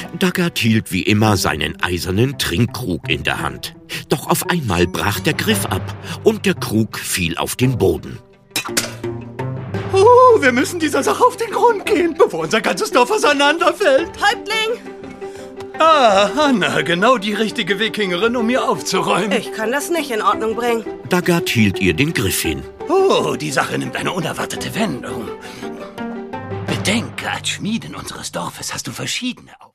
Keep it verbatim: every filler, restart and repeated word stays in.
Daggert hielt wie immer seinen eisernen Trinkkrug in der Hand. Doch auf einmal brach der Griff ab und der Krug fiel auf den Boden. Oh, wir müssen dieser Sache auf den Grund gehen, bevor unser ganzes Dorf auseinanderfällt. Häuptling! Ah, Hanna, genau die richtige Wikingerin, um mir aufzuräumen. Ich kann das nicht in Ordnung bringen. Daggert hielt ihr den Griff hin. Oh, die Sache nimmt eine unerwartete Wendung. Bedenke, als Schmiedin unseres Dorfes hast du verschiedene Aufgaben.